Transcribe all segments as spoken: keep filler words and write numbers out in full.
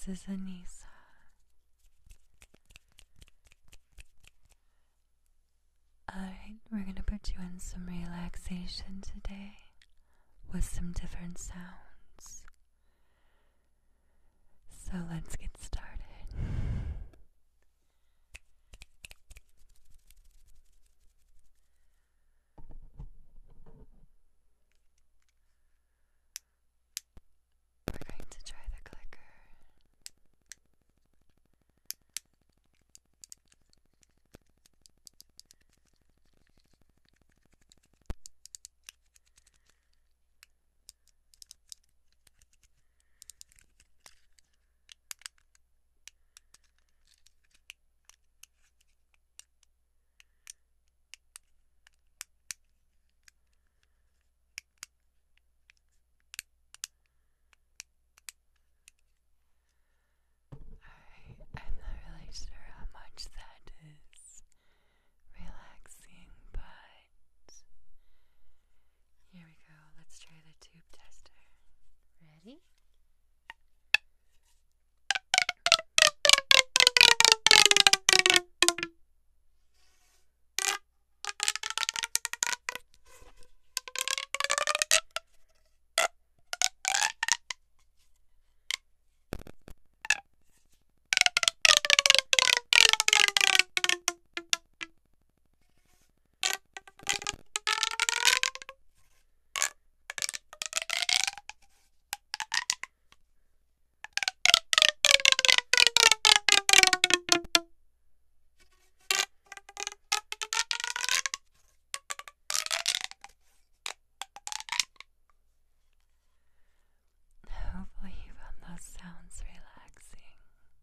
This is Anissa. Alright, we're gonna put you in some relaxation today with some different sounds. So let's get started. We're going to try the clicker. I'm not really sure how much that is relaxing, but here we go. Let's try the tube tester. Ready? Hopefully you found those sounds relaxing.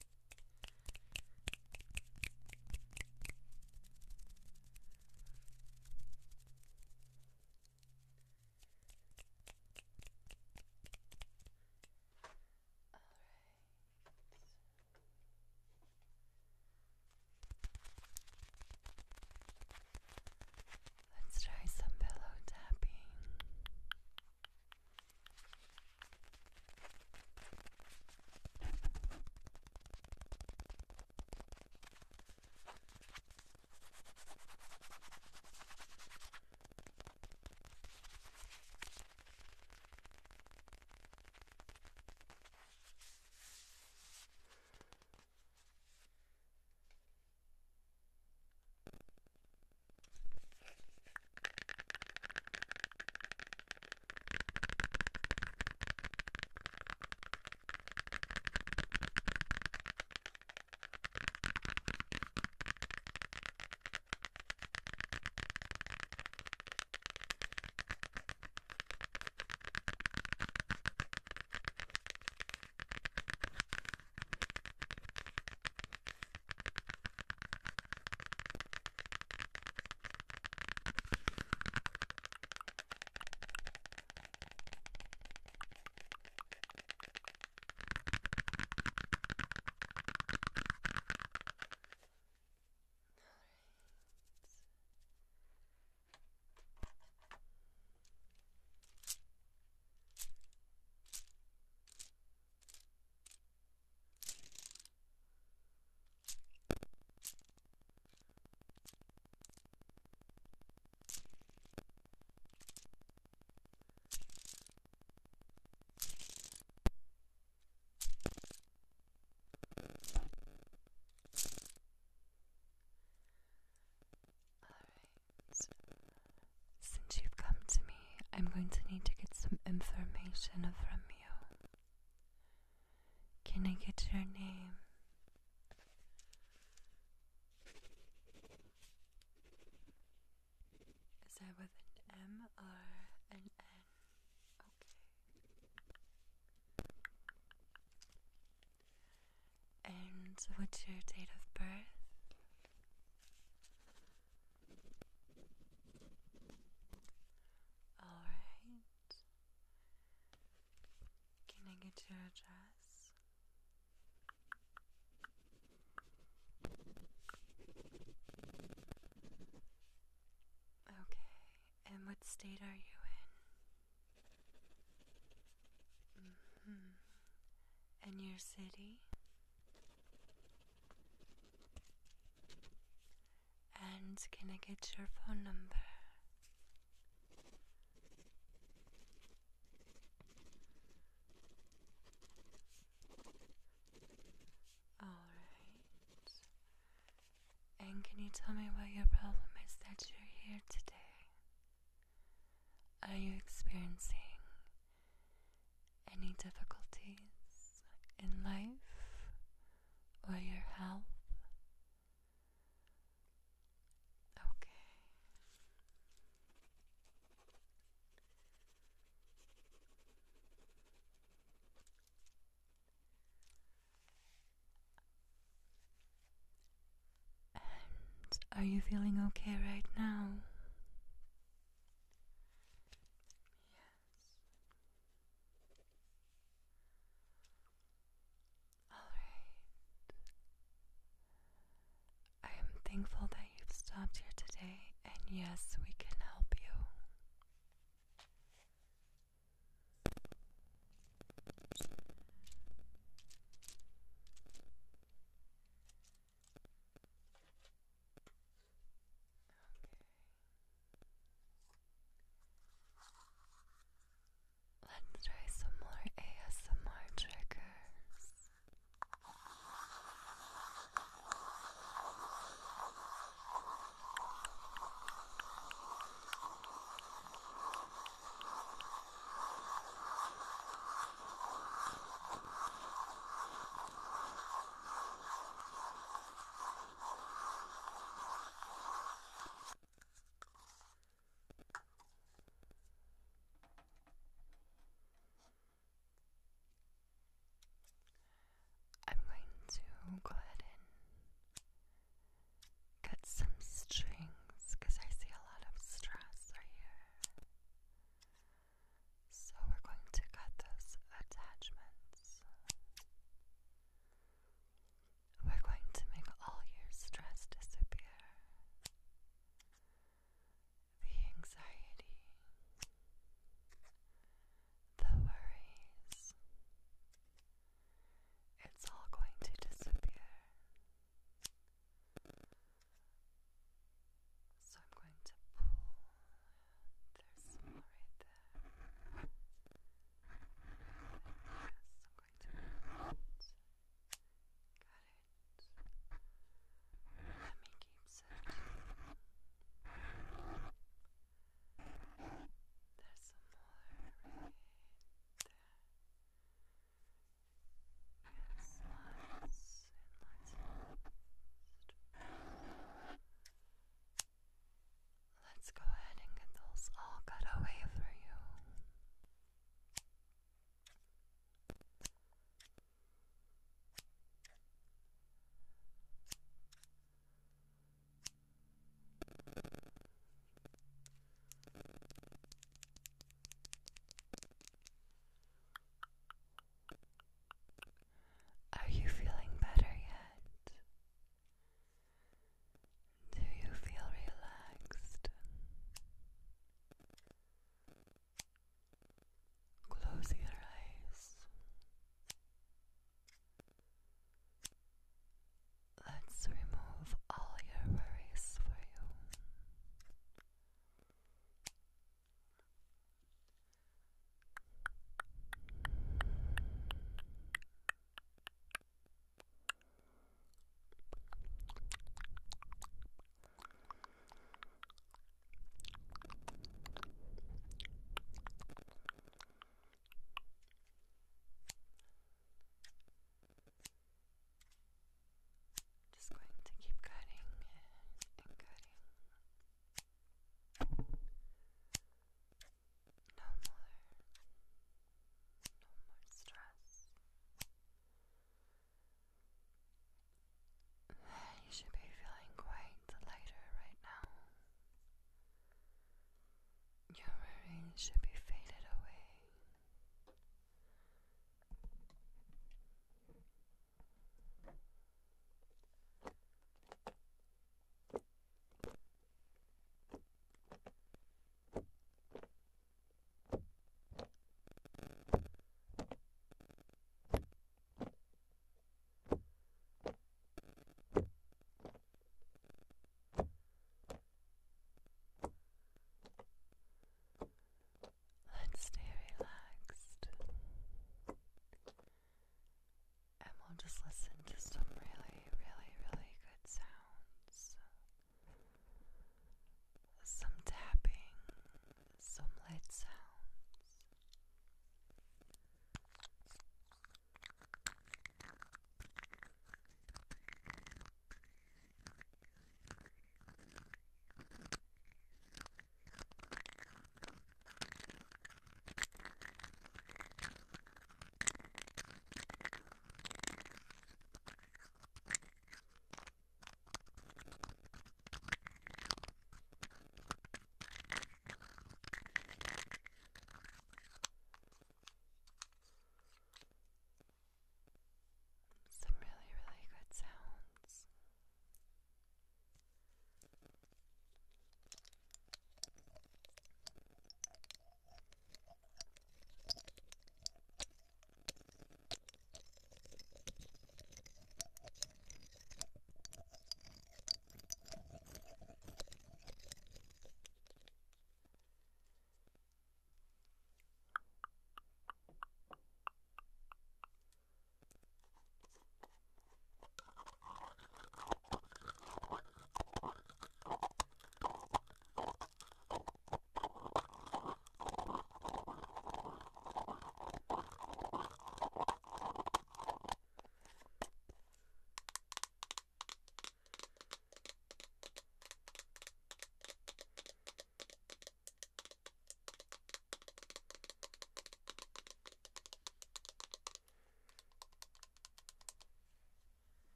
Let's try some pillow tapping. Since you've come to me, I'm going to need to get some information from you. Can I get your name? Is that with an M or an N? Okay. And what's your date of birth? Alright. Can I get your address? Okay. And what state are you in? Mm-hmm. And your city? And can I get your phone number? Alright. And can you tell me what your problem is that you're here today? Are you experiencing any difficulties in life or your health? Okay. And are you feeling okay right now? Yes. Alright. I am thankful that you've stopped here today, and yes, we can help you. Let's try some more A S M R triggers.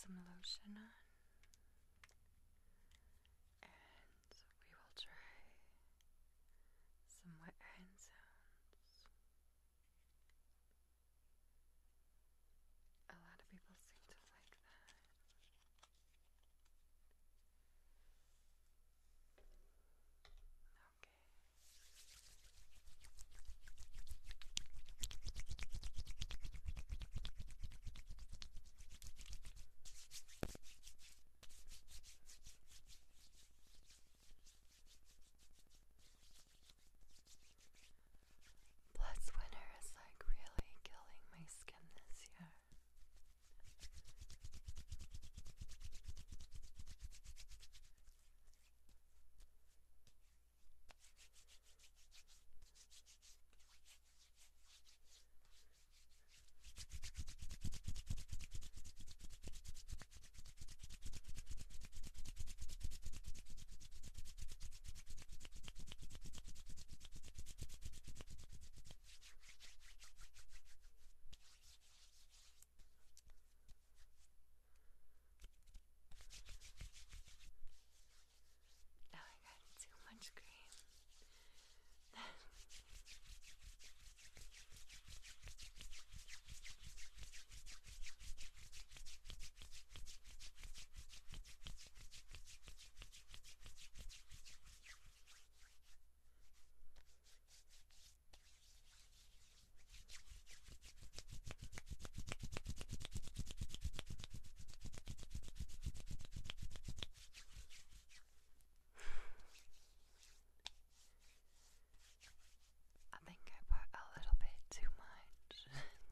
some lotion on, and we will try some wet hand sounds. A lot of people seem to like that. Okay. Blood's winter is like really killing my skin this year. Now I got too much cream. I think I put a little bit too much.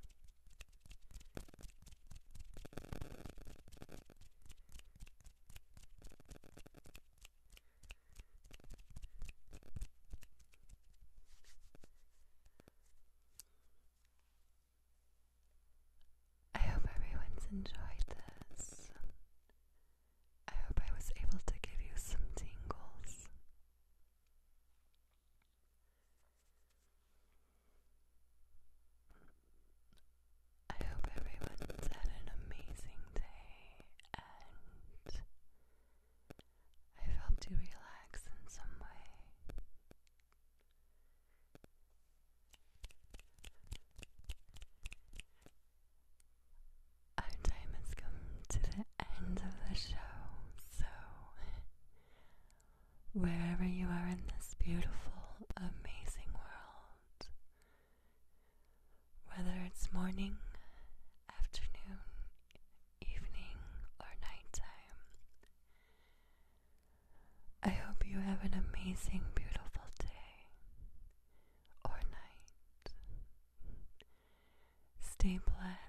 I hope everyone's enjoyed this. I hope I was able to give you some tingles. I hope everyone's had an amazing day and I've helped you relax in some way. Our time has come to the end of the show, so wherever you are in this beautiful, amazing world, whether it's morning, afternoon, evening, or nighttime, I hope you have an amazing, beautiful day or night. Stay blessed.